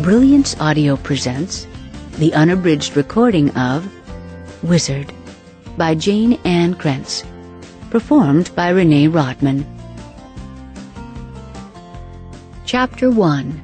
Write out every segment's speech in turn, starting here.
Brilliance Audio presents the unabridged recording of Wizard by Jane Ann Krentz, performed by Renee Rodman. Chapter 1.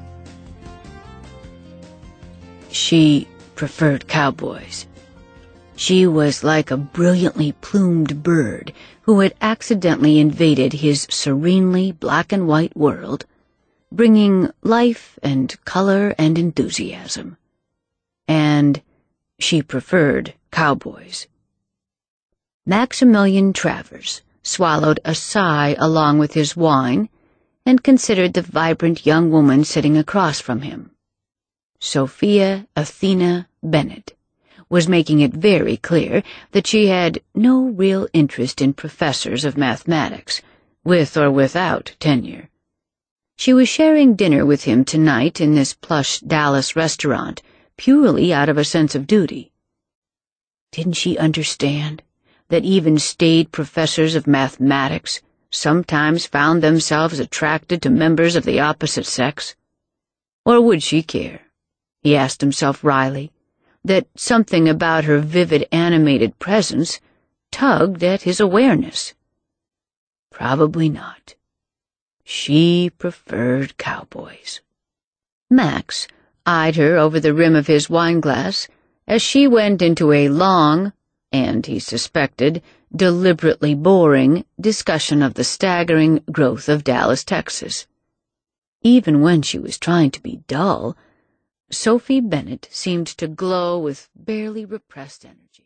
She preferred cowboys. She was like a brilliantly plumed bird who had accidentally invaded his serenely black and white world, bringing life and color and enthusiasm. And she preferred cowboys. Maximilian Travers swallowed a sigh along with his wine and considered the vibrant young woman sitting across from him. Sophia Athena Bennett was making it very clear that she had no real interest in professors of mathematics, with or without tenure. She was sharing dinner with him tonight in this plush Dallas restaurant, purely out of a sense of duty. Didn't she understand that even staid professors of mathematics sometimes found themselves attracted to members of the opposite sex? Or would she care, he asked himself wryly, that something about her vivid animated presence tugged at his awareness? Probably not. She preferred cowboys. Max eyed her over the rim of his wineglass as she went into a long, and he suspected, deliberately boring discussion of the staggering growth of Dallas, Texas. Even when she was trying to be dull, Sophie Bennett seemed to glow with barely repressed energy.